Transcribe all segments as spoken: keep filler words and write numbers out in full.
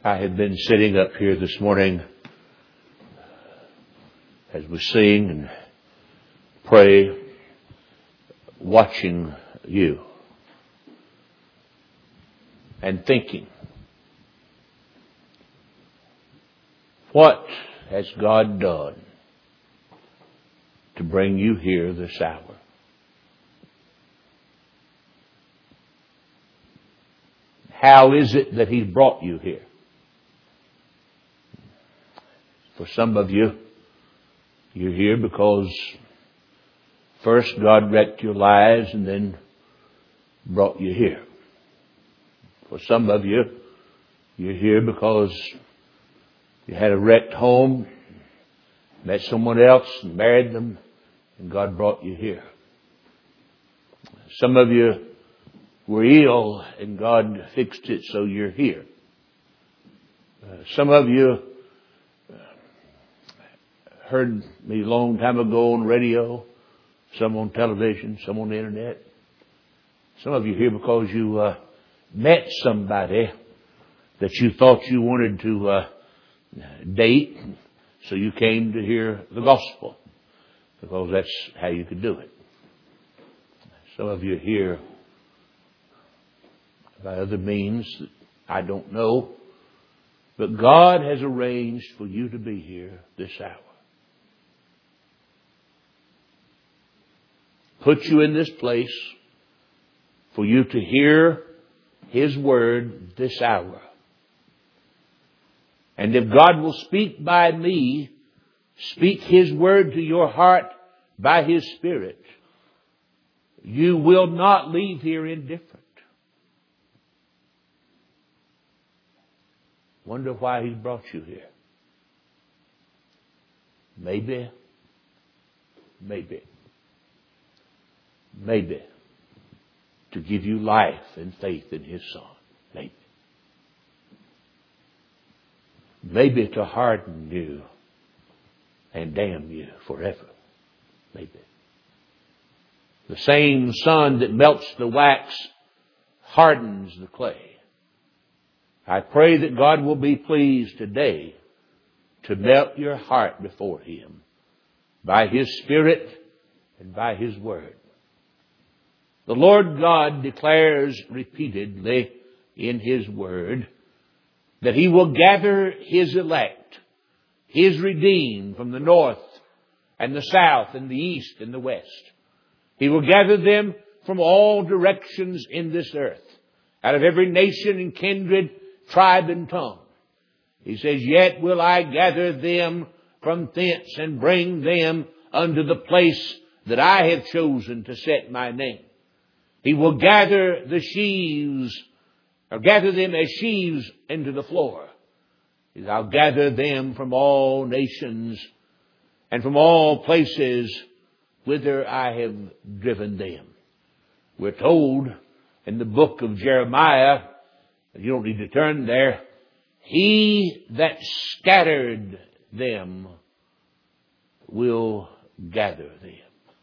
I have been sitting up here this morning as we sing and pray, watching you and thinking, what has God done to bring you here this hour? How is it that He's brought you here? For some of you, you're here because first God wrecked your lives and then brought you here. For some of you, you're here because you had a wrecked home, met someone else and married them, and God brought you here. Some of you were ill and God fixed it so you're here. Uh, some of you heard me a long time ago on radio, some on television, some on the internet. Some of you here because you uh, met somebody that you thought you wanted to uh, date, so you came to hear the gospel because that's how you could do it. Some of you here by other means that I don't know, but God has arranged for you to be here this hour. Put you in this place for you to hear His word this hour. And if God will speak by me, speak His word to your heart by His Spirit, you will not leave here indifferent. Wonder why He's brought you here. Maybe, maybe, maybe to give you life and faith in His Son. Maybe. Maybe to harden you and damn you forever. Maybe. The same sun that melts the wax hardens the clay. I pray that God will be pleased today to melt your heart before Him by His Spirit and by His Word. The Lord God declares repeatedly in His Word that He will gather His elect, His redeemed from the north and the south and the east and the west. He will gather them from all directions in this earth, out of every nation and kindred, tribe and tongue. He says, yet will I gather them from thence and bring them unto the place that I have chosen to set my name. He will gather the sheaves, or gather them as sheaves into the floor. He says, I'll gather them from all nations and from all places whither I have driven them. We're told in the book of Jeremiah, you don't need to turn there, He that scattered them will gather them.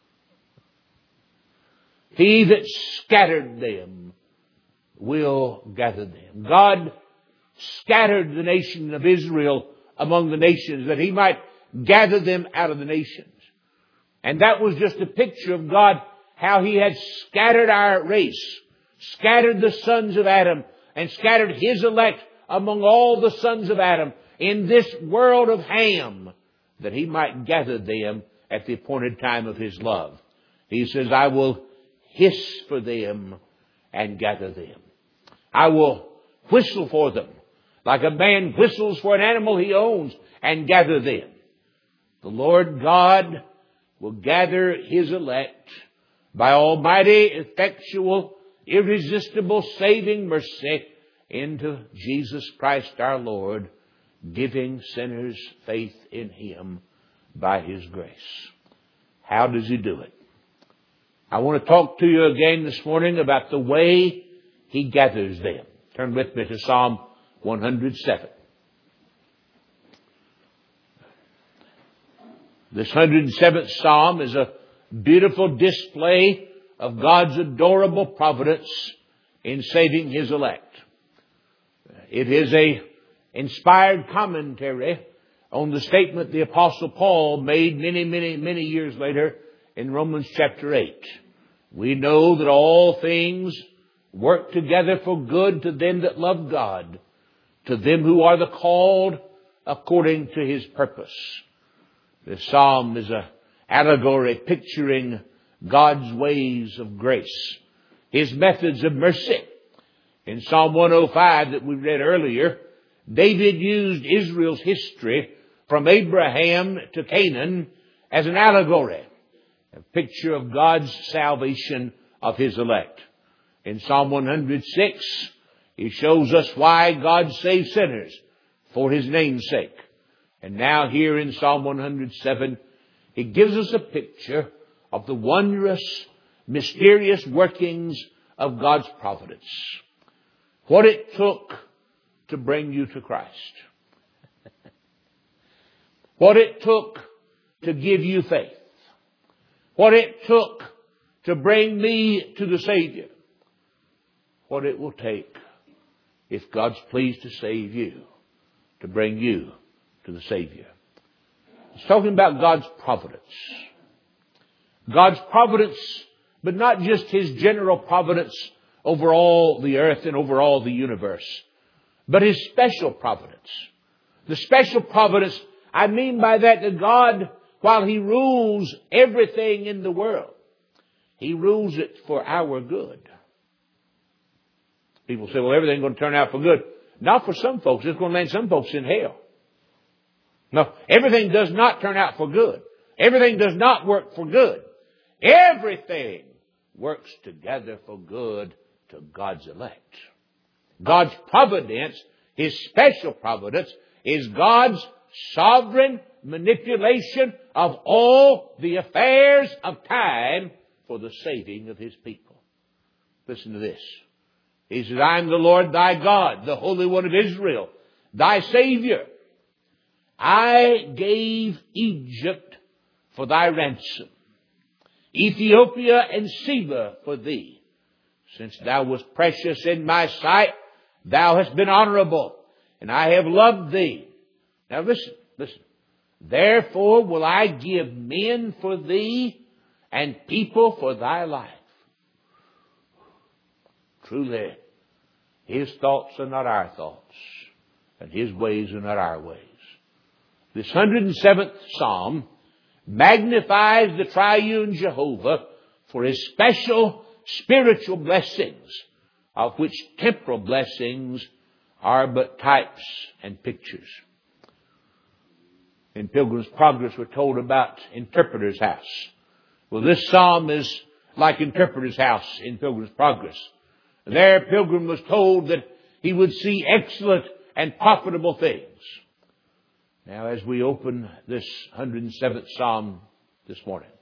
He that scattered them will gather them. God scattered the nation of Israel among the nations that He might gather them out of the nations. And that was just a picture of God, how He had scattered our race, scattered the sons of Adam, and scattered His elect among all the sons of Adam in this world of Ham, that He might gather them at the appointed time of His love. He says, I will hiss for them and gather them. I will whistle for them like a man whistles for an animal he owns and gather them. The Lord God will gather His elect by almighty, effectual, irresistible, saving mercy into Jesus Christ our Lord, giving sinners faith in Him by His grace. How does He do it? I want to talk to you again this morning about the way He gathers them. Turn with me to Psalm one hundred seven. This one hundred seventh Psalm is a beautiful display of God's adorable providence in saving His elect. It is a inspired commentary on the statement the Apostle Paul made many, many, many years later in Romans chapter eight. We know that all things work together for good to them that love God, to them who are the called according to His purpose. This psalm is an allegory picturing God's ways of grace, His methods of mercy. In Psalm one oh five that we read earlier, David used Israel's history from Abraham to Canaan as an allegory, a picture of God's salvation of His elect. In Psalm one oh six, he shows us why God saves sinners for His name's sake. And now here in Psalm one oh seven, he gives us a picture of the wondrous, mysterious workings of God's providence. What it took to bring you to Christ. What it took to give you faith. What it took to bring me to the Savior. What it will take, if God's pleased to save you, to bring you to the Savior. It's talking about God's providence. God's providence, but not just His general providence over all the earth and over all the universe, but His special providence. The special providence, I mean by that that God, while He rules everything in the world, He rules it for our good. People say, well, everything's going to turn out for good. Not for some folks. It's going to land some folks in hell. No, everything does not turn out for good. Everything does not work for good. Everything works together for good to God's elect. God's providence, His special providence, is God's sovereign manipulation of all the affairs of time for the saving of His people. Listen to this. He says, I am the Lord thy God, the Holy One of Israel, thy Savior. I gave Egypt for thy ransom, Ethiopia and Seba for thee. Since thou wast precious in my sight, thou hast been honorable, and I have loved thee. Now listen, listen. Therefore will I give men for thee, and people for thy life. Truly, His thoughts are not our thoughts, and His ways are not our ways. This one hundred seventh Psalm magnifies the triune Jehovah for His special spiritual blessings, of which temporal blessings are but types and pictures. In Pilgrim's Progress, we're told about Interpreter's House. Well, this psalm is like Interpreter's House in Pilgrim's Progress. There, Pilgrim was told that he would see excellent and profitable things. Now, as we open this one hundred seventh Psalm this morning,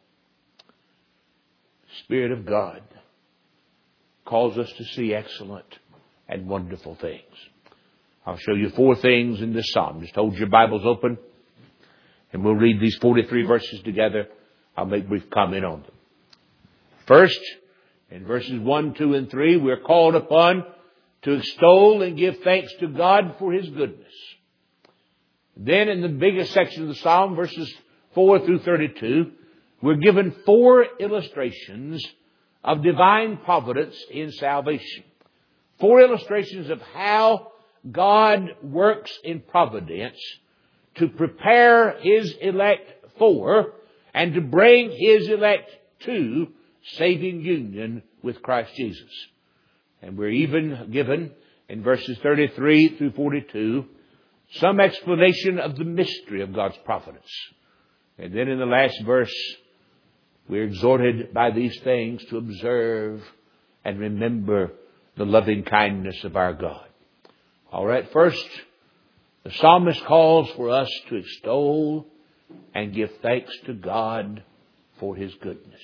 the Spirit of God calls us to see excellent and wonderful things. I'll show you four things in this Psalm. Just hold your Bibles open, and we'll read these forty-three verses together. I'll make brief comment on them. First, in verses one, two, and three, we're called upon to extol and give thanks to God for His goodness. Then in the biggest section of the Psalm, verses four through thirty-two, we're given four illustrations of divine providence in salvation. Four illustrations of how God works in providence to prepare His elect for and to bring His elect to saving union with Christ Jesus. And we're even given in verses thirty-three through forty-two some explanation of the mystery of God's providence. And then in the last verse, we're exhorted by these things to observe and remember the loving kindness of our God. All right, first, the psalmist calls for us to extol and give thanks to God for His goodness.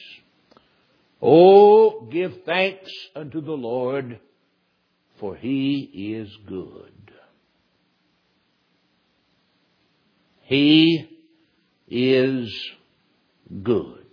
Oh, give thanks unto the Lord, for He is good. He is good.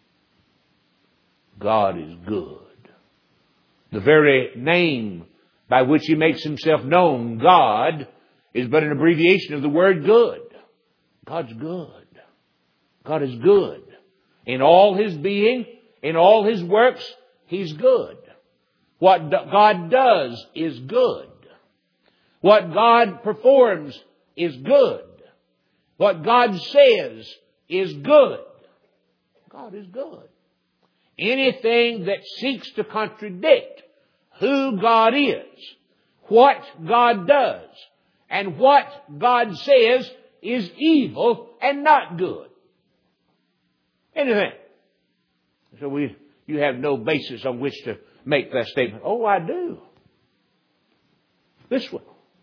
God is good. The very name by which He makes Himself known, God, is but an abbreviation of the word good. God's good. God is good. In all His being, in all His works, He's good. What God does is good. What God performs is good. What God says is good. God is good. Anything that seeks to contradict who God is, what God does, and what God says is evil and not good. Anything. So we, you have no basis on which to make that statement. Oh, I do. This one.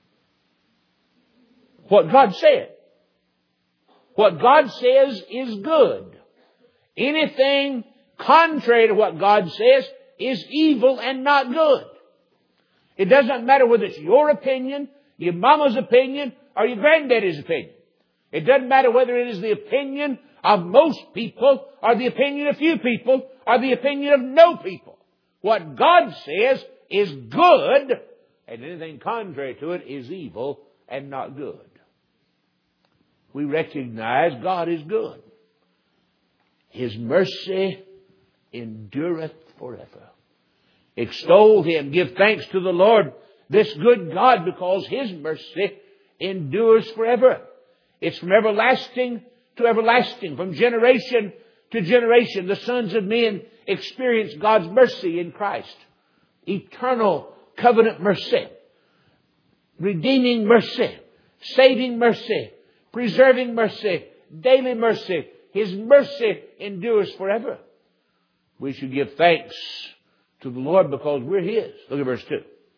What God said. What God says is good. Anything contrary to what God says is evil and not good. It doesn't matter whether it's your opinion, your mama's opinion, or your granddaddy's opinion. It doesn't matter whether it is the opinion of most people, or the opinion of few people, or the opinion of no people. What God says is good, and anything contrary to it is evil and not good. We recognize God is good. His mercy endureth forever. Extol Him, give thanks to the Lord, this good God, because His mercy endures forever. It's from everlasting to everlasting, from generation to generation. The sons of men experience God's mercy in Christ. Eternal covenant mercy, redeeming mercy, saving mercy, preserving mercy, daily mercy. His mercy endures forever. We should give thanks to the Lord because we're His. Look at verse two.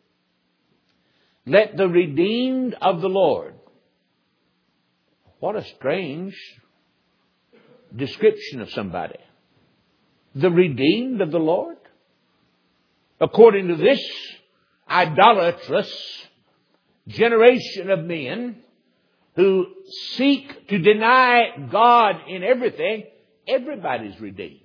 Let the redeemed of the Lord. What a strange description of somebody. The redeemed of the Lord. According to this idolatrous generation of men who seek to deny God in everything, everybody's redeemed.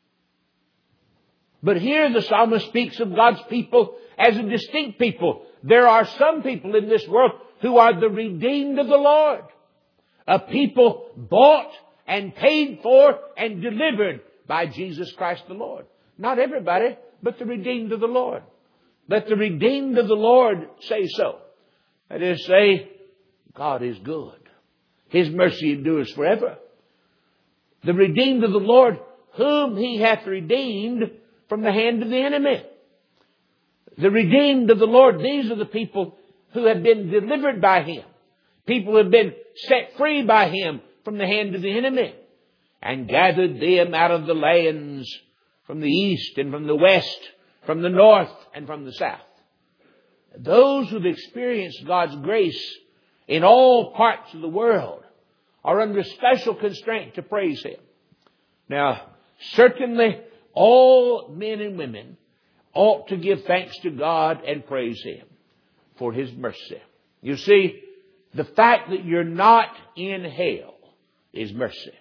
But here the psalmist speaks of God's people as a distinct people. There are some people in this world who are the redeemed of the Lord. A people bought and paid for and delivered by Jesus Christ the Lord. Not everybody, but the redeemed of the Lord. Let the redeemed of the Lord say so. That is, say, God is good. His mercy endures forever. The redeemed of the Lord, whom He hath redeemed from the hand of the enemy. The redeemed of the Lord, these are the people who have been delivered by Him. People who have been set free by Him from the hand of the enemy. And gathered them out of the lands from the east and from the west, from the north and from the south. Those who have experienced God's grace in all parts of the world are under special constraint to praise Him. Now, certainly all men and women ought to give thanks to God and praise Him for His mercy. You see, the fact that you're not in hell is mercy.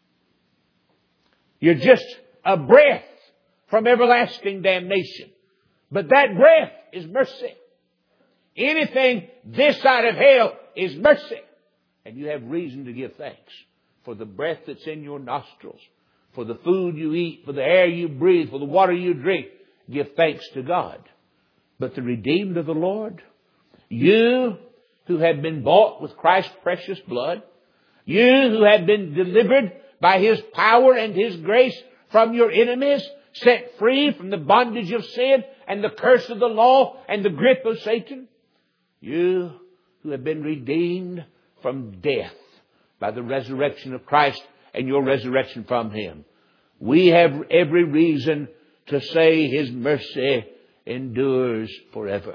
You're just a breath from everlasting damnation. But that breath is mercy. Anything this side of hell is mercy. And you have reason to give thanks for the breath that's in your nostrils, for the food you eat, for the air you breathe, for the water you drink. Give thanks to God. But the redeemed of the Lord, you who have been bought with Christ's precious blood, you who have been delivered by His power and His grace from your enemies, set free from the bondage of sin and the curse of the law and the grip of Satan, you who have been redeemed from death by the resurrection of Christ and your resurrection from Him, we have every reason to say His mercy endures forever.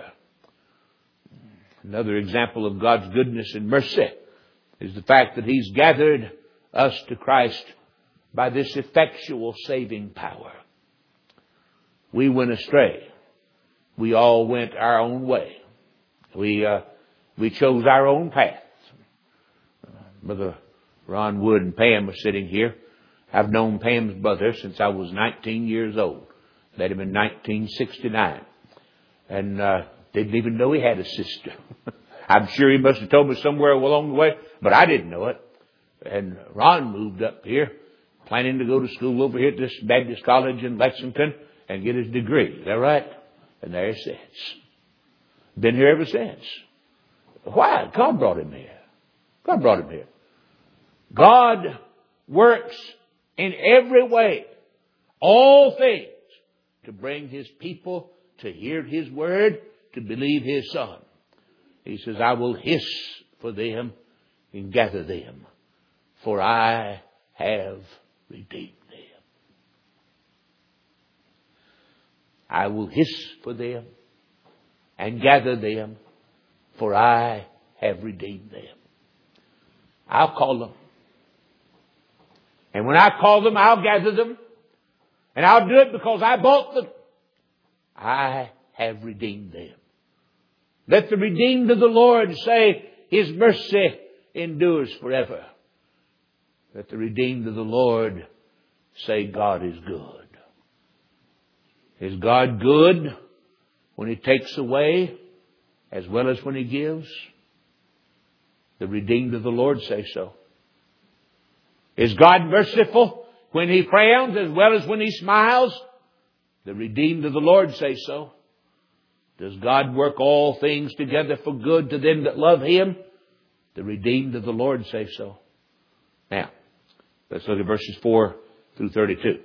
Another example of God's goodness and mercy is the fact that He's gathered us to Christ by this effectual saving power. We went astray. We all went our own way. We uh, we chose our own path. Brother Ron Wood and Pam are sitting here. I've known Pam's brother since I was nineteen years old. Met him in nineteen sixty-nine. And uh, didn't even know he had a sister. I'm sure he must have told me somewhere along the way, but I didn't know it. And Ron moved up here, planning to go to school over here at this Baptist college in Lexington and get his degree. Is that right? And there he sits. Been here ever since. Why? God brought him here. God brought him here. God works in every way, all things, to bring His people to hear His word, to believe His Son. He says, I will hiss for them and gather them, for I have redeemed them. I will hiss for them and gather them, for I have redeemed them. I'll call them. And when I call them, I'll gather them. And I'll do it because I bought them. I have redeemed them. Let the redeemed of the Lord say, His mercy endures forever. Let the redeemed of the Lord say, God is good. Is God good when He takes away as well as when He gives? The redeemed of the Lord say so. Is God merciful when He frowns as well as when He smiles? The redeemed of the Lord say so. Does God work all things together for good to them that love Him? The redeemed of the Lord say so. Now, let's look at verses four through thirty-two.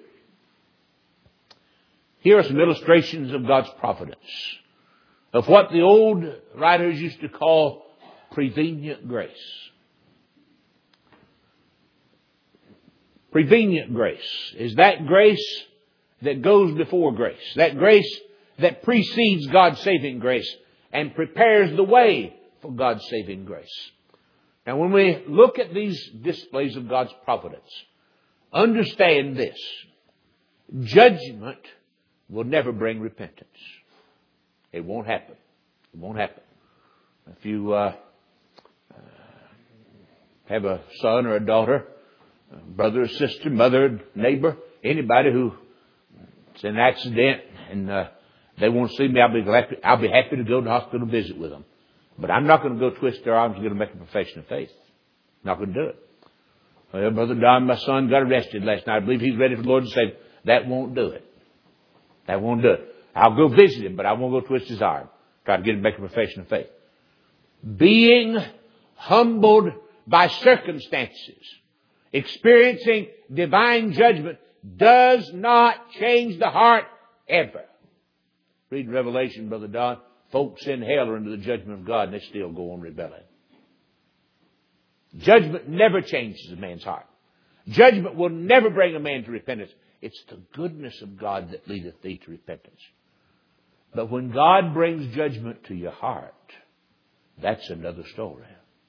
Here are some illustrations of God's providence, of what the old writers used to call prevenient grace. Prevenient grace is that grace that goes before grace, that grace that precedes God's saving grace and prepares the way for God's saving grace. Now, when we look at these displays of God's providence, understand this: judgment will never bring repentance. It won't happen. It won't happen. If you uh, have a son or a daughter, a brother or sister, mother, neighbor, anybody who it's an accident and uh, they won't see me, I'll be glad to, I'll be happy to go to the hospital and visit with them. But I'm not going to go twist their arms and get them to make a profession of faith. Not going to do it. Well, Brother Don, my son, got arrested last night. I believe he's ready for the Lord to save him. That won't do it. That won't do it. I'll go visit him, but I won't go twist his arm. Try to get him to make a profession of faith. Being humbled by circumstances, experiencing divine judgment, does not change the heart ever. Read Revelation, Brother Don. Folks in hell are under the judgment of God and they still go on rebelling. Judgment never changes a man's heart. Judgment will never bring a man to repentance. It's the goodness of God that leadeth thee to repentance. But when God brings judgment to your heart, that's another story.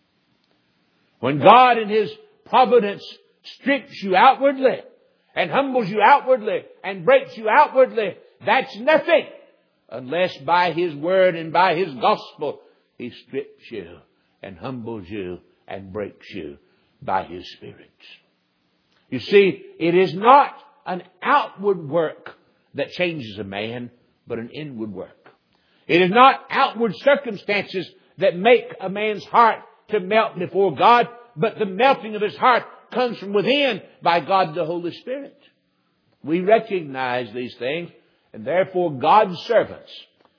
When God in His providence strips you outwardly and humbles you outwardly and breaks you outwardly, that's nothing unless by His word and by His gospel He strips you and humbles you and breaks you by His Spirit. You see, it is not an outward work that changes a man, but an inward work. It is not outward circumstances that make a man's heart to melt before God, but the melting of his heart comes from within by God the Holy Spirit. We recognize these things, and therefore God's servants.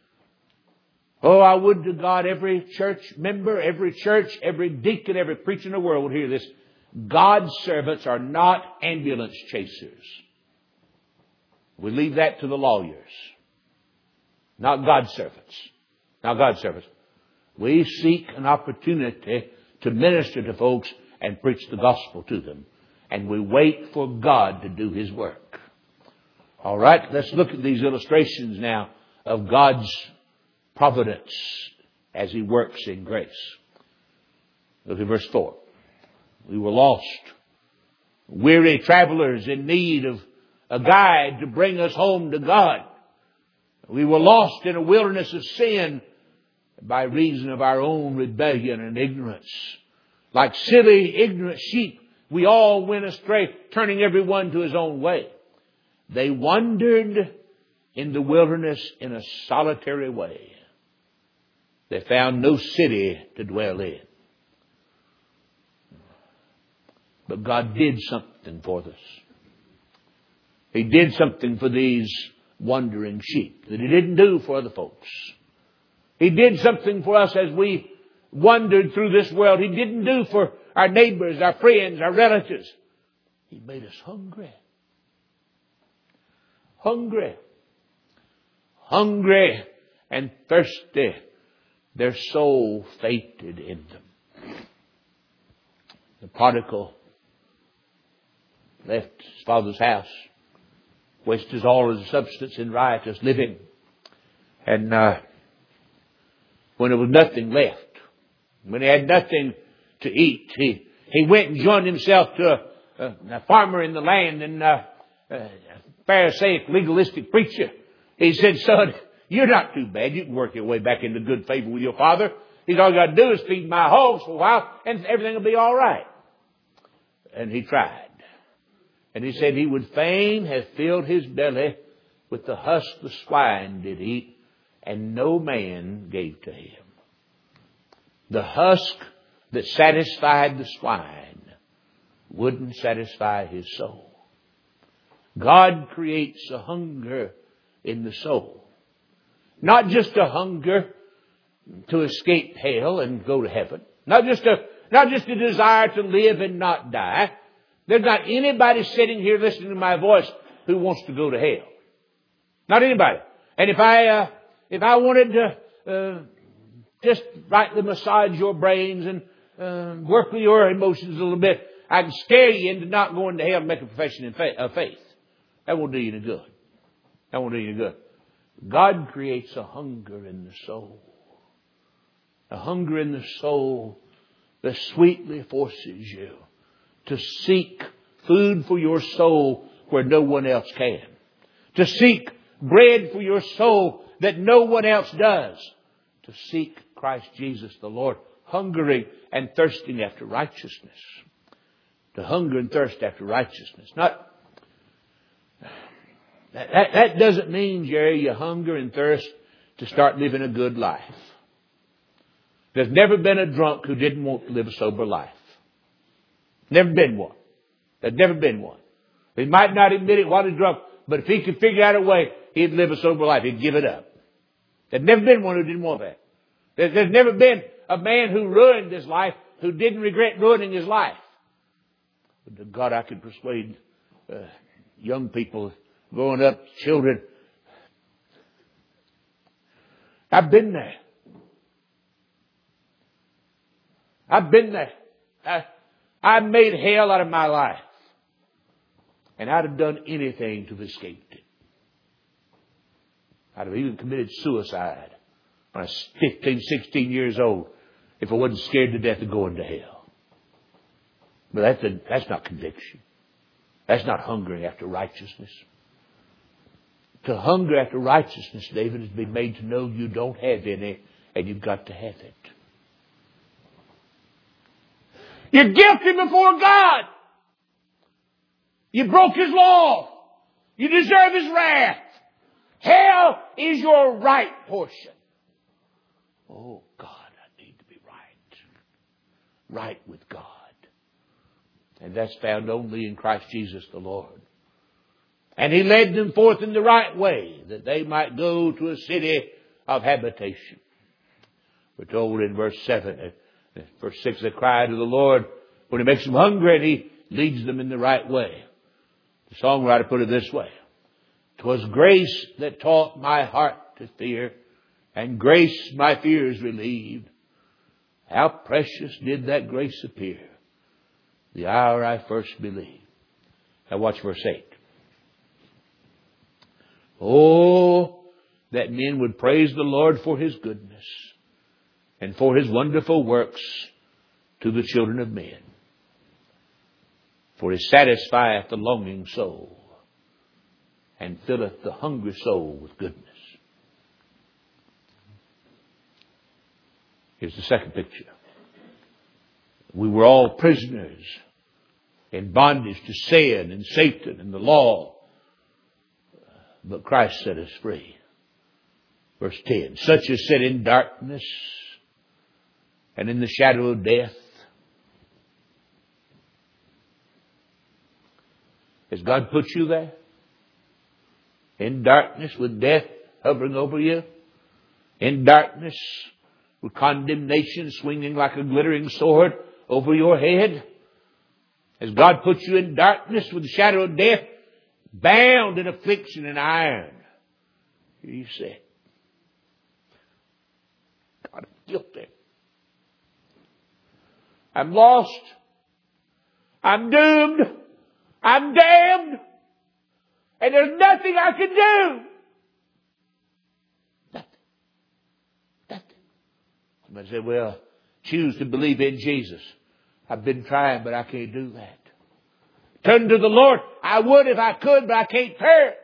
Oh, I would to God every church member, every church, every deacon, every preacher in the world would hear this. God's servants are not ambulance chasers. We leave that to the lawyers. Not God's servants. Not God's servants. We seek an opportunity to minister to folks and preach the gospel to them. And we wait for God to do His work. All right, let's look at these illustrations now of God's providence as He works in grace. Look at verse four. We were lost, weary travelers in need of a guide to bring us home to God. We were lost in a wilderness of sin by reason of our own rebellion and ignorance. Like silly, ignorant sheep, we all went astray, turning everyone to his own way. They wandered in the wilderness in a solitary way. They found no city to dwell in. But God did something for us. He did something for these wandering sheep that He didn't do for other folks. He did something for us as we wandered through this world. He didn't do for our neighbors, our friends, our relatives. He made us hungry. Hungry. Hungry and thirsty. Their soul fainted in them. The prodigal left his father's house, wasted all his substance in riotous living. And uh, when there was nothing left, when he had nothing to eat, he, he went and joined himself to a, a, a farmer in the land and uh, a Pharisaic legalistic preacher. He said, son, you're not too bad. You can work your way back into good favor with your father. He's all you got to do is feed my hogs for a while and everything will be all right. And he tried. And he said he would fain have filled his belly with the husk the swine did eat, and no man gave to him. The husk that satisfied the swine wouldn't satisfy his soul. God creates a hunger in the soul. Not just a hunger to escape hell and go to heaven. Not just a, not just a desire to live and not die. There's not anybody sitting here listening to my voice who wants to go to hell. Not anybody. And if I, uh, if I wanted to, uh, just rightly massage your brains and, uh, work with your emotions a little bit, I can scare you into not going to hell and make a profession of faith. That won't do you any good. That won't do you any good. God creates a hunger in the soul. A hunger in the soul that sweetly forces you to seek food for your soul where no one else can. To seek bread for your soul that no one else does. To seek Christ Jesus the Lord, hungering and thirsting after righteousness. To hunger and thirst after righteousness. Not that, that, that doesn't mean, Jerry, you hunger and thirst to start living a good life. There's never been a drunk who didn't want to live a sober life. Never been one. There's never been one. He might not admit it while he's drunk, but if he could figure out a way, he'd live a sober life. He'd give it up. There's never been one who didn't want that. There's, there's never been a man who ruined his life who didn't regret ruining his life. But to God, I could persuade uh, young people growing up, children. I've been there. I've been there. I, I made hell out of my life. And I'd have done anything to have escaped it. I'd have even committed suicide when I was fifteen, sixteen years old if I wasn't scared to death of going to hell. But that's, a, that's not conviction. That's not hungering after righteousness. To hunger after righteousness, David, is to be made to know you don't have any and you've got to have it. You're guilty before God. You broke His law. You deserve His wrath. Hell is your right portion. Oh, God, I need to be right. Right with God. And that's found only in Christ Jesus the Lord. And He led them forth in the right way, that they might go to a city of habitation. We're told in verse seven, verse six, they cry to the Lord when He makes them hungry, and He leads them in the right way. The songwriter put it this way: "'Twas grace that taught my heart to fear, and grace my fears relieved. How precious did that grace appear, the hour I first believed." Now watch verse eight. Oh, that men would praise the Lord for His goodness and for His wonderful works to the children of men. For He satisfieth the longing soul and filleth the hungry soul with goodness. Here's the second picture. We were all prisoners in bondage to sin and Satan and the law. But Christ set us free. Verse ten. Such as sit in darkness and in the shadow of death. Has God put you there? In darkness with death hovering over you? In darkness with condemnation swinging like a glittering sword over your head? Has God put you in darkness with the shadow of death, bound in affliction and iron? Here you sit. God, I'm guilty. I'm lost. I'm doomed. I'm damned. And there's nothing I can do. Nothing. Nothing. Somebody said, well, choose to believe in Jesus. I've been trying, but I can't do that. Turn to the Lord. I would if I could, but I can't turn.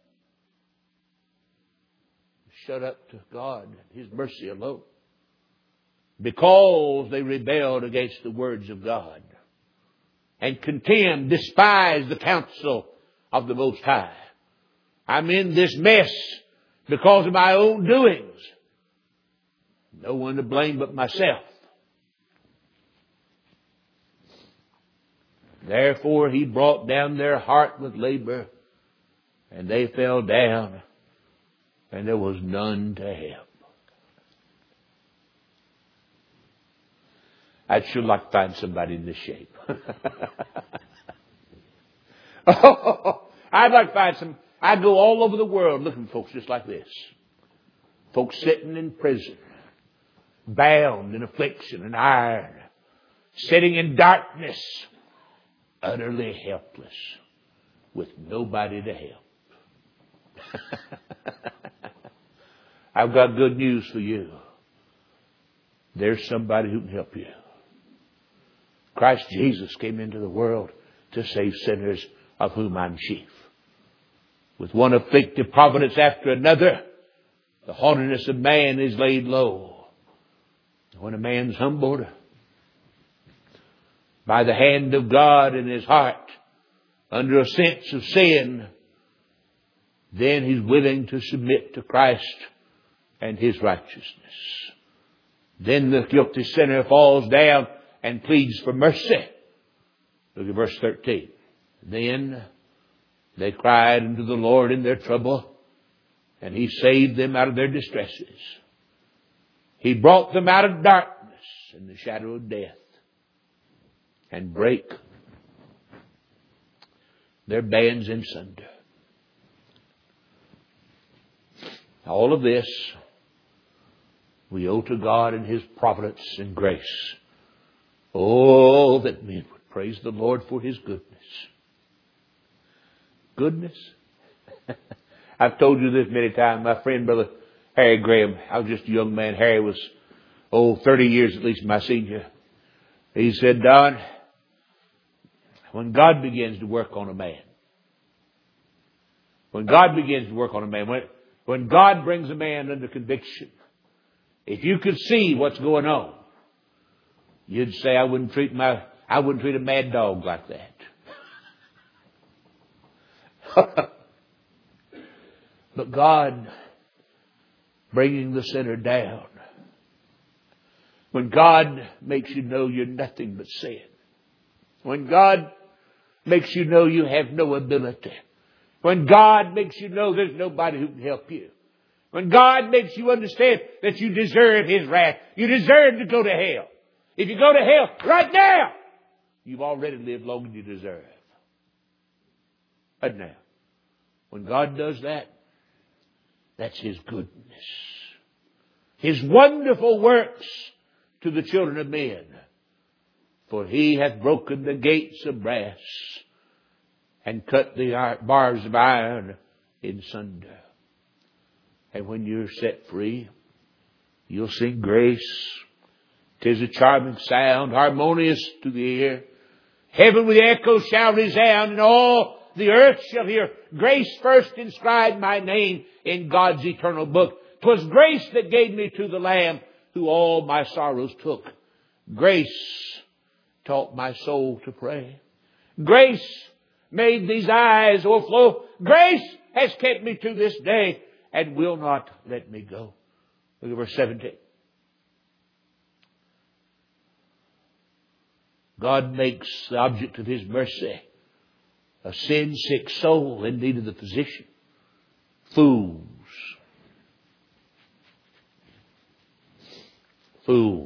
Shut up to God and His mercy alone. Because they rebelled against the words of God and contemned, despised the counsel of the Most High. I'm in this mess because of my own doings. No one to blame but myself. Therefore He brought down their heart with labor, and they fell down, and there was none to help. I'd sure like to find somebody in this shape. Oh, I'd like to find some. I'd go all over the world looking for folks just like this. Folks sitting in prison, bound in affliction and iron, sitting in darkness, utterly helpless, with nobody to help. I've got good news for you. There's somebody who can help you. Christ Jesus came into the world to save sinners, of whom I'm chief. With one afflictive providence after another, the haughtiness of man is laid low. When a man's humbled by the hand of God in his heart, under a sense of sin, then he's willing to submit to Christ and His righteousness. Then the guilty sinner falls down and pleads for mercy. Look at verse thirteen. Then they cried unto the Lord in their trouble, and He saved them out of their distresses. He brought them out of darkness and the shadow of death, and brake their bands in sunder. All of this we owe to God and His providence and grace. Oh, that men would praise the Lord for His goodness. Goodness? I've told you this many times. My friend, Brother Harry Graham, I was just a young man. Harry was, oh, thirty years at least my senior. He said, Don, when God begins to work on a man, when God begins to work on a man, when, when God brings a man under conviction, if you could see what's going on, you'd say, I wouldn't treat my, I wouldn't treat a mad dog like that. But God bringing the sinner down, when God makes you know you're nothing but sin, when God makes you know you have no ability, when God makes you know there's nobody who can help you, when God makes you understand that you deserve His wrath, you deserve to go to hell. If you go to hell right now, you've already lived longer than you deserve. But now, when God does that, that's His goodness. His wonderful works to the children of men. For He hath broken the gates of brass and cut the bars of iron in sunder. And when you're set free, you'll sing grace. 'Tis a charming sound, harmonious to the ear. Heaven with echoes shall resound, and all the earth shall hear. Grace first inscribed my name in God's eternal book. 'Twas grace that gave me to the Lamb, who all my sorrows took. Grace taught my soul to pray. Grace made these eyes overflow. Grace has kept me to this day. and will not let me go. Look at verse seventeen. God makes the object of His mercy a sin-sick soul in need of the physician. Fools. Fools.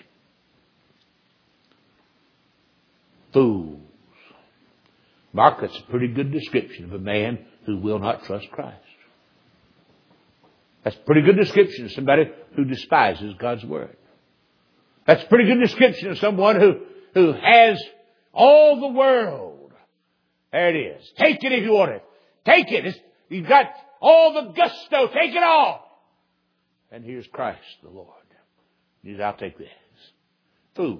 Fools. Mark, that's a pretty good description of a man who will not trust Christ. That's a pretty good description of somebody who despises God's Word. That's a pretty good description of someone who, who has all the world. There it is. Take it if you want it. Take it. It's, you've got all the gusto. Take it all. And here's Christ the Lord. He says, I'll take this. Fools.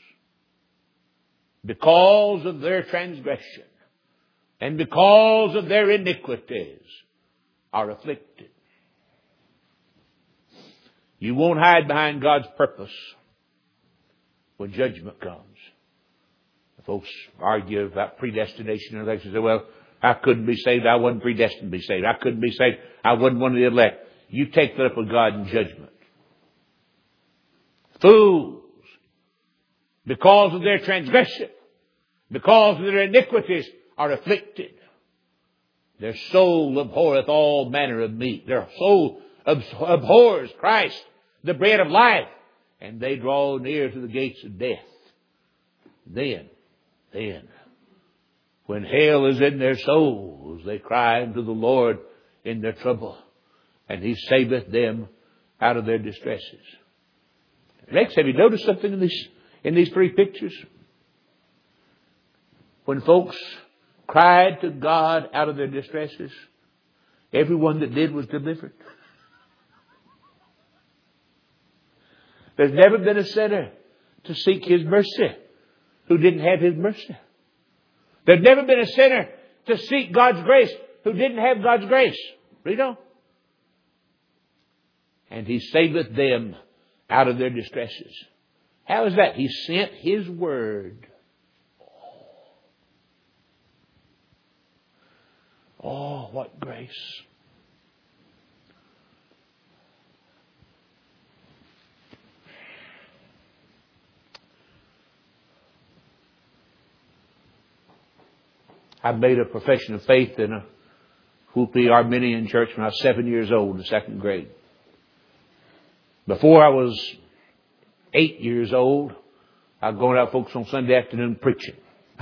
Because of their transgression and because of their iniquities are afflicted. You won't hide behind God's purpose when judgment comes. Folks argue about predestination and election. Say, well, I couldn't be saved. I wasn't predestined to be saved. I couldn't be saved. I wasn't one of the elect. You take that up with God in judgment. Fools. Because of their transgression, because of their iniquities, are afflicted. Their soul abhorreth all manner of meat. Their soul abhors Christ, the bread of life, and they draw near to the gates of death. Then, then, when hell is in their souls, they cry unto the Lord in their trouble, and He saveth them out of their distresses. Rex, have you noticed something in these, in these three pictures? When folks cried to God out of their distresses, everyone that did was delivered. There's never been a sinner to seek His mercy who didn't have His mercy. There's never been a sinner to seek God's grace who didn't have God's grace. Read on. And He saveth them out of their distresses. How is that? He sent His word. Oh, what grace. I made a profession of faith in a Whoopee Arminian church when I was seven years old in the second grade. Before I was eight years old, I was going out, folks, on Sunday afternoon preaching.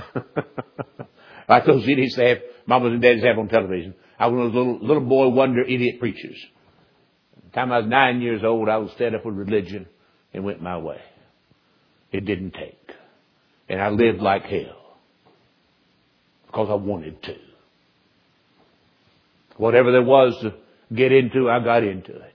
Like those idiots they have, mamas and daddies have on television. I was one of those little, little boy wonder idiot preachers. By the time I was nine years old, I was fed up with religion and went my way. It didn't take. And I lived like hell. Because I wanted to. Whatever there was to get into, I got into it.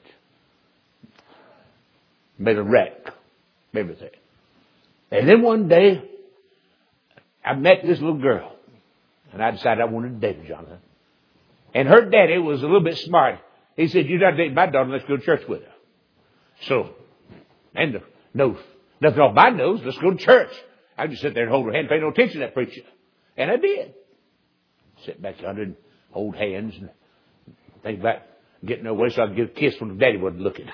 Made a wreck. Everything. And then one day, I met this little girl. And I decided I wanted to date her, Jonathan. And her daddy was a little bit smart. He said, you're not dating my daughter, let's go to church with her. So, and the nose, nothing off my nose, let's go to church. I just sit there and hold her hand, pay no attention to that preacher. And I did. Sit back yonder and hold hands and think about getting away so I could get a kiss when the daddy wasn't looking.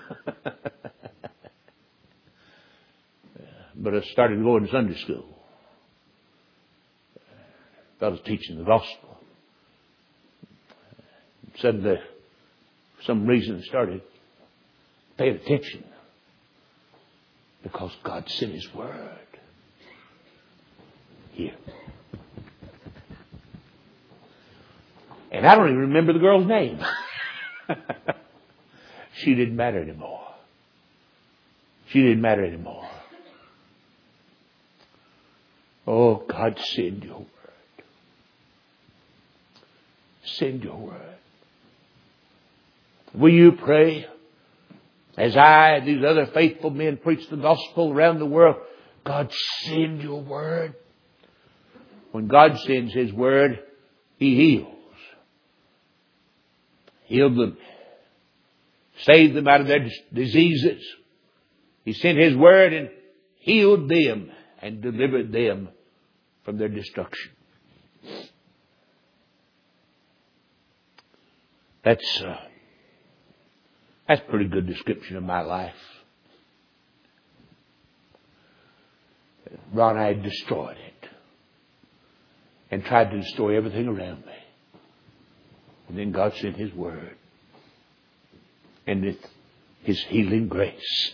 But I started going to Sunday school. I was teaching the gospel. Suddenly, for some reason, I started paying attention. Because God sent His word. Here. And I don't even remember the girl's name. She didn't matter anymore. She didn't matter anymore. Oh, God, send your word. Send your word. Will you pray as I and these other faithful men preach the gospel around the world? God, send your word. When God sends His word, He heals. Healed them. Saved them out of their diseases. He sent His word and healed them and delivered them from their destruction. That's, uh, That's a pretty good description of my life. Ron, I had destroyed it and tried to destroy everything around me. And then God sent His Word and with His healing grace.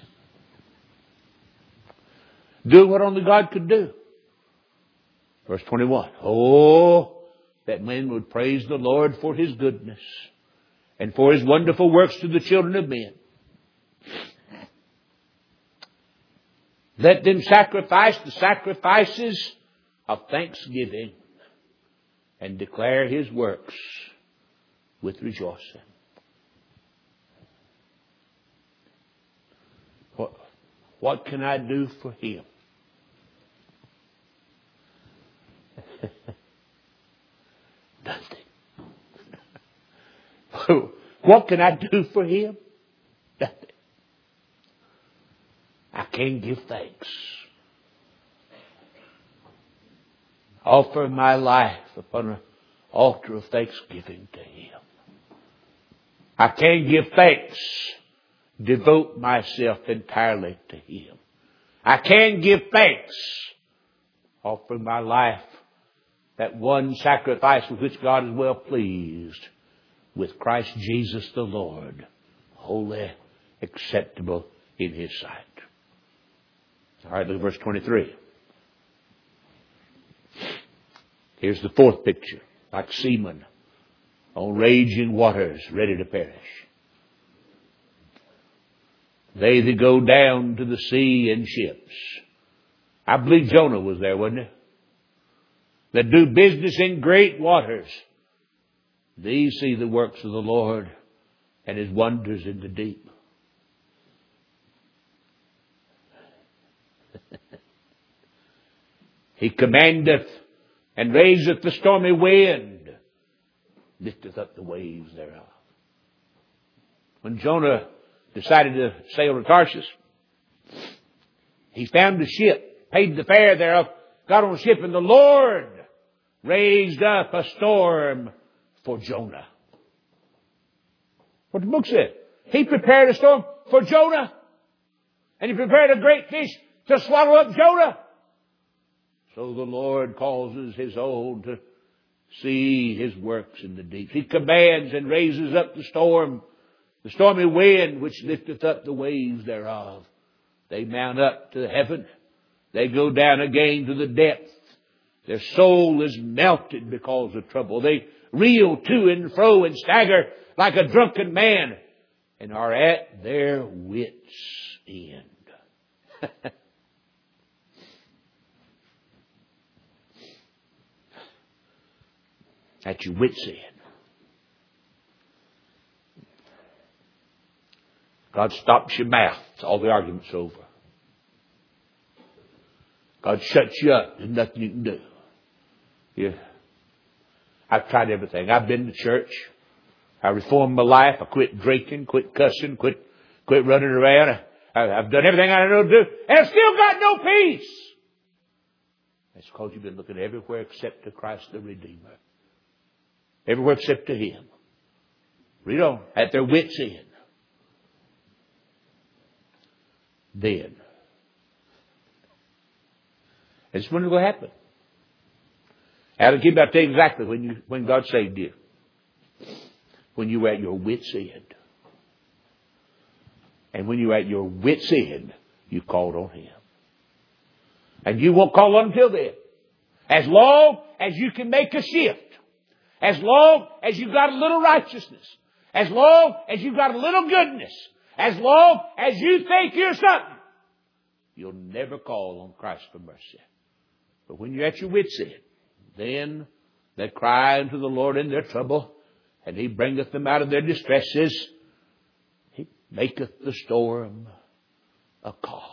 Do what only God could do. Verse twenty-one. Oh, that men would praise the Lord for His goodness and for His wonderful works to the children of men. Let them sacrifice the sacrifices of thanksgiving and declare His works with rejoicing. What, what can I do for Him? Nothing. What can I do for Him? Nothing. I can't give thanks. Offer my life upon an altar of thanksgiving to Him. I can't give thanks. Devote myself entirely to Him. I can give thanks. Offer my life, that one sacrifice with which God is well pleased, with Christ Jesus the Lord, holy, acceptable in His sight. All right, look at verse twenty-three. Here's the fourth picture. Like seamen on raging waters, ready to perish. They that go down to the sea in ships. I believe Jonah was there, wasn't he? That do business in great waters. These see the works of the Lord and His wonders in the deep. He commandeth and raiseth the stormy wind, lifteth up the waves thereof. When Jonah decided to sail to Tarshish, he found a ship, paid the fare thereof, got on a ship, and the Lord raised up a storm for Jonah. What the book said. He prepared a storm for Jonah. And He prepared a great fish to swallow up Jonah. So the Lord causes His own to see His works in the deep. He commands and raises up the storm, the stormy wind which lifteth up the waves thereof. They mount up to heaven. They go down again to the depth. Their soul is melted because of trouble. They reel to and fro and stagger like a drunken man and are at their wits' end. At your wits' end. God stops your mouth. All the argument's over. God shuts you up. There's nothing you can do. Yeah. I've tried everything. I've been to church. I reformed my life. I quit drinking, quit cussing, quit quit running around. I, I've done everything I know to do, and I've still got no peace. That's because you've been looking everywhere except to Christ the Redeemer. Everywhere except to Him. Read on. At their wits' end. Then. This is when it's going to happen. I'll give you, I'll tell you exactly when you when God saved you. When you were at your wits' end. And when you were at your wits' end, you called on Him. And you won't call on Him until then. As long as you can make a shift. As long as you've got a little righteousness. As long as you've got a little goodness. As long as you think you're something. You'll never call on Christ for mercy. But when you're at your wits' end, then they cry unto the Lord in their trouble, and He bringeth them out of their distresses. He maketh the storm a calm.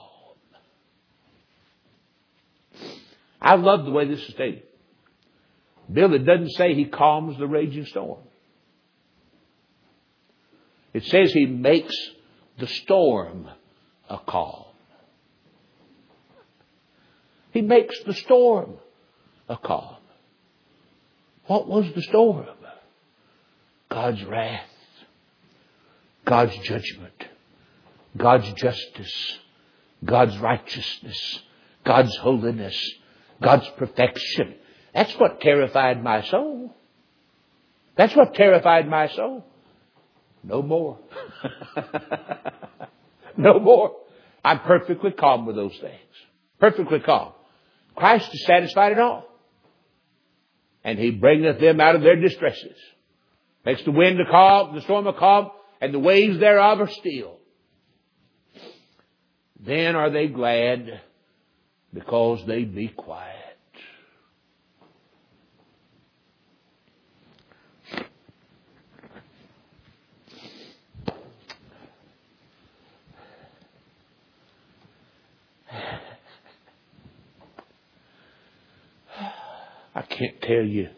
I love the way this is stated. Bill, it doesn't say He calms the raging storm. It says He makes the storm a calm. He makes the storm a calm. What was the storm? God's wrath. God's judgment, God's justice, God's righteousness, God's holiness, God's perfection. That's what terrified my soul. That's what terrified my soul. No more. No more. I'm perfectly calm with those things. Perfectly calm. Christ is satisfied in all. And He bringeth them out of their distresses. Makes the wind a calm, the storm a calm, and the waves thereof are still. Then are they glad because they be quiet. I can't tell you.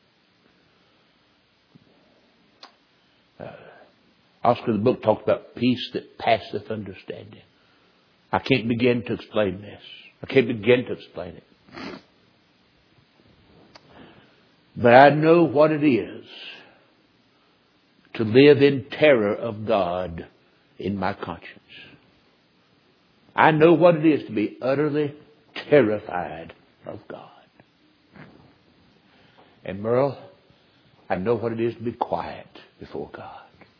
Uh, Oscar the book talks about peace that passeth understanding. I can't begin to explain this. I can't begin to explain it. But I know what it is to live in terror of God in my conscience. I know what it is to be utterly terrified of God. And Merle, I know what it is to be quiet before God.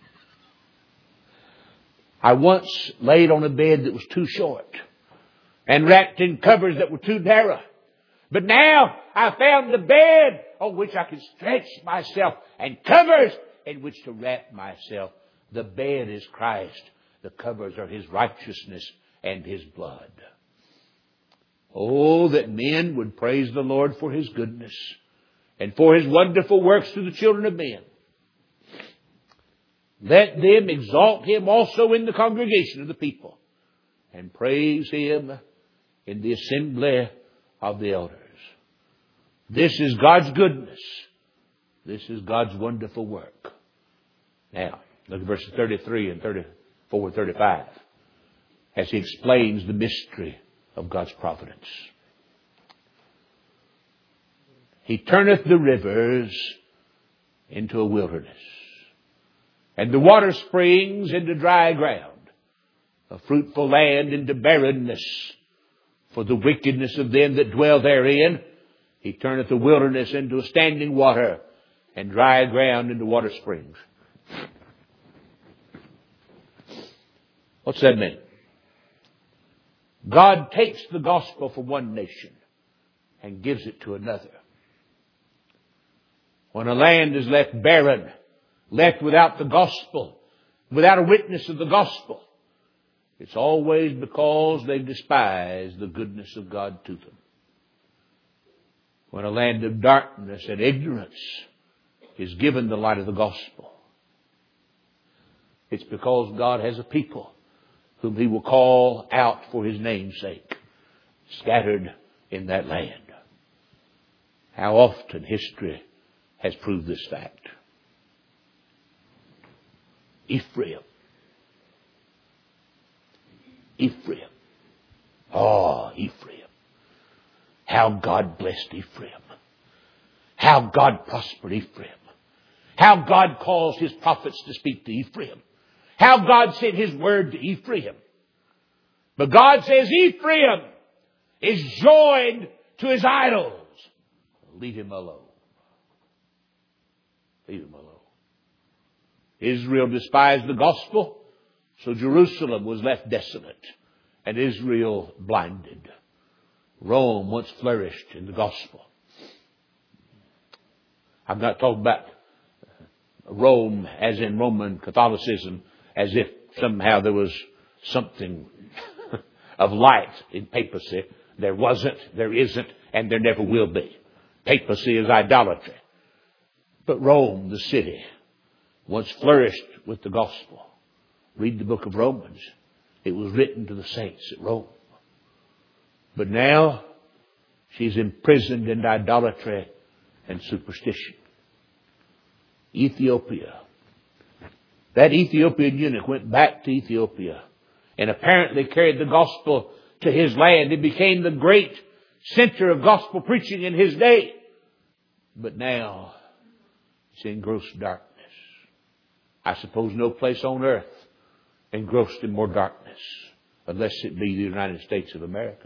I once laid on a bed that was too short and wrapped in covers that were too narrow. But now I found the bed on which I can stretch myself and covers in which to wrap myself. The bed is Christ. The covers are His righteousness and His blood. Oh, that men would praise the Lord for His goodness and for His wonderful works to the children of men. Let them exalt Him also in the congregation of the people and praise Him in the assembly of the elders. This is God's goodness. This is God's wonderful work. Now, look at verses thirty-three and thirty-four and thirty-five as He explains the mystery of God's providence. He turneth the rivers into a wilderness, and the water springs into dry ground, a fruitful land into barrenness. For the wickedness of them that dwell therein, He turneth the wilderness into a standing water, and dry ground into water springs. What's that mean? God takes the gospel from one nation and gives it to another. When a land is left barren, left without the gospel, without a witness of the gospel, it's always because they despise the goodness of God to them. When a land of darkness and ignorance is given the light of the gospel, it's because God has a people whom He will call out for His name's sake, scattered in that land. How often history has proved this fact. Ephraim. Ephraim. Oh, Ephraim. How God blessed Ephraim. How God prospered Ephraim. How God caused His prophets to speak to Ephraim. How God sent His word to Ephraim. But God says Ephraim is joined to his idols. Leave him alone. Leave him alone. Israel despised the gospel, so Jerusalem was left desolate and Israel blinded. Rome once flourished in the gospel. I'm not talking about Rome as in Roman Catholicism, as if somehow there was something of light in papacy. There wasn't, there isn't, and there never will be. Papacy is idolatry. But Rome, the city, once flourished with the gospel. Read the book of Romans. It was written to the saints at Rome. But now she's imprisoned in idolatry and superstition. Ethiopia. That Ethiopian eunuch went back to Ethiopia and apparently carried the gospel to his land. It became the great center of gospel preaching in his day. But now it's in gross darkness. I suppose no place on earth engrossed in more darkness, unless it be the United States of America.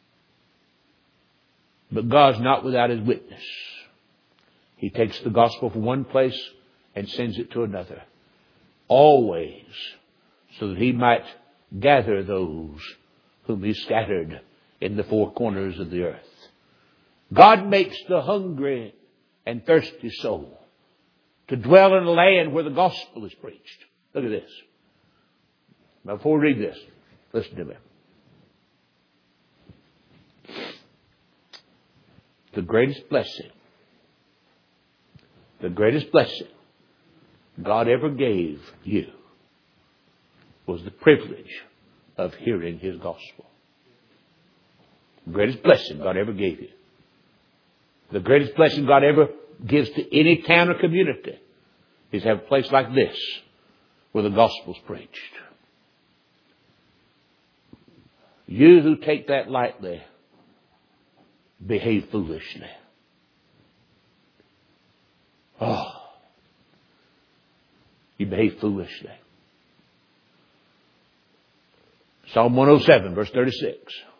But God's not without His witness. He takes the gospel from one place and sends it to another. Always so that He might gather those whom He scattered in the four corners of the earth. God makes the hungry and thirsty soul to dwell in a land where the gospel is preached. Look at this. Before we read this, listen to me. The greatest blessing, the greatest blessing God ever gave you was the privilege of hearing His gospel. The greatest blessing God ever gave you. The greatest blessing God ever gives to any town or community is to have a place like this where the gospel's preached. You who take that lightly behave foolishly. Oh, you behave foolishly. Psalm one oh seven, verse thirty-six.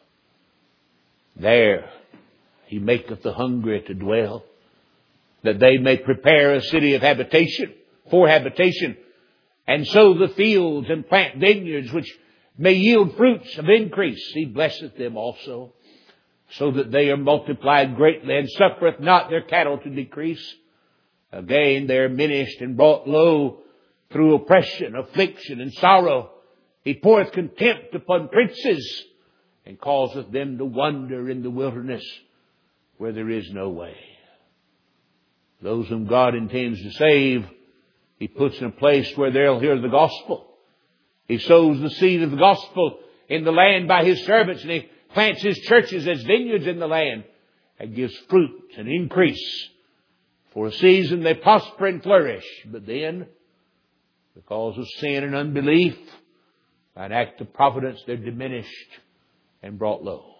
There He maketh the hungry to dwell, that they may prepare a city of habitation, for habitation, and sow the fields and plant vineyards, which may yield fruits of increase. He blesseth them also, so that they are multiplied greatly, and suffereth not their cattle to decrease. Again, they are minished and brought low through oppression, affliction, and sorrow. He poureth contempt upon princes, and causeth them to wander in the wilderness, where there is no way. Those whom God intends to save, He puts in a place where they'll hear the gospel. He sows the seed of the gospel in the land by His servants, and He plants His churches as vineyards in the land, and gives fruit and increase. For a season they prosper and flourish, but then, because of sin and unbelief, by an act of providence, they're diminished and brought low.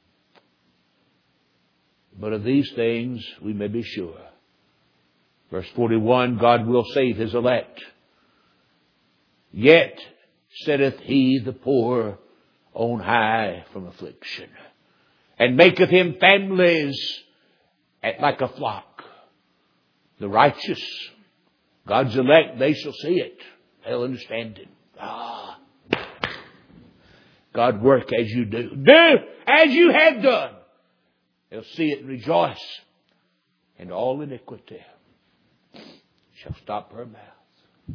But of these things we may be sure. Verse forty-one, God will save His elect. Yet setteth He the poor on high from affliction, and maketh him families like a flock. The righteous, God's elect, they shall see it. They'll understand it. Ah, God, work as you do. Do as you have done. They'll see it and rejoice. And all iniquity shall stop her mouth.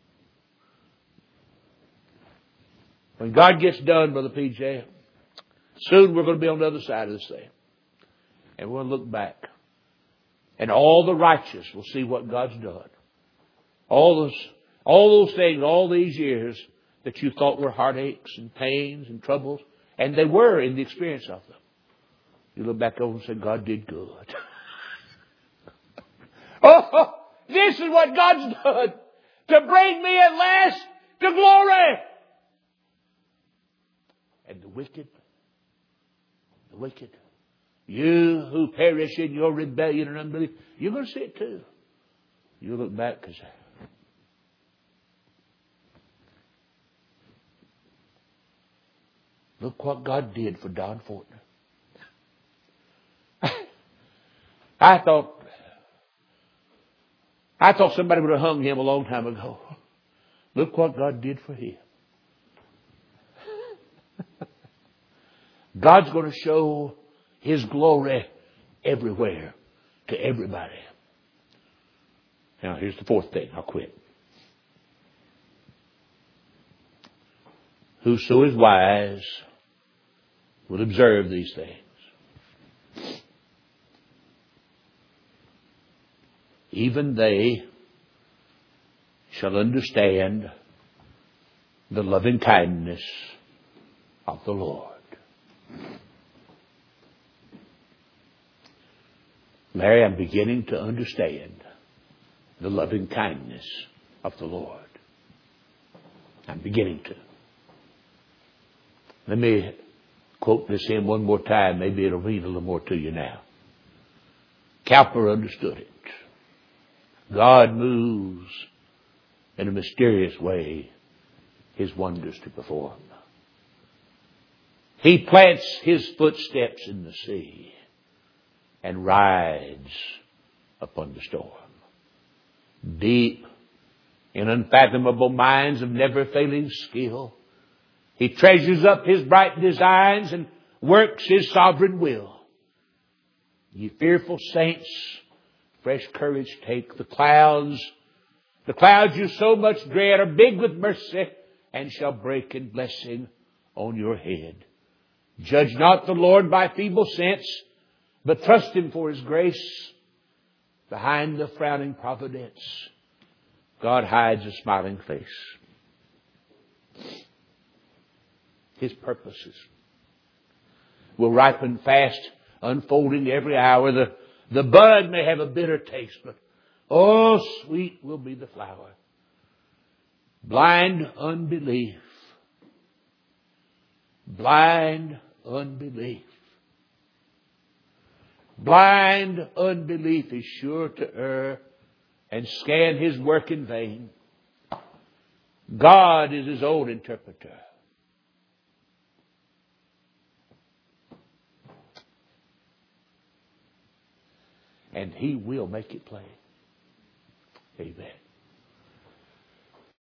When God gets done, Brother P J, soon we're going to be on the other side of this thing. And we'll look back. And all the righteous will see what God's done. All those, all those things, all these years that you thought were heartaches and pains and troubles, and they were in the experience of them. You look back over and say, God did good. Oh, this is what God's done to bring me at last to glory. And the wicked, the wicked, you who perish in your rebellion and unbelief, you're going to see it too. You look back and say, look what God did for Don Fortner. I thought, I thought somebody would have hung him a long time ago. Look what God did for him. God's going to show His glory everywhere to everybody. Now, here's the fourth thing. I'll quit. Whoso is wise will observe these things. Even they shall understand the loving kindness of the Lord. Larry, I'm beginning to understand the loving kindness of the Lord. I'm beginning to. Let me quote this hymn one more time. Maybe it'll mean a little more to you now. Cowper understood it. God moves in a mysterious way His wonders to perform. He plants His footsteps in the sea and rides upon the storm. Deep in unfathomable minds of never-failing skill, He treasures up His bright designs and works His sovereign will. Ye fearful saints, fresh courage take. The clouds, the clouds you so much dread are big with mercy and shall break in blessing on your head. Judge not the Lord by feeble sense, but trust Him for His grace. Behind the frowning providence, God hides a smiling face. His purposes will ripen fast, unfolding every hour. The, the bud may have a bitter taste, but oh, sweet will be the flower. Blind unbelief. Blind unbelief. Blind unbelief is sure to err and scan His work in vain. God is His own interpreter. And He will make it plain. Amen.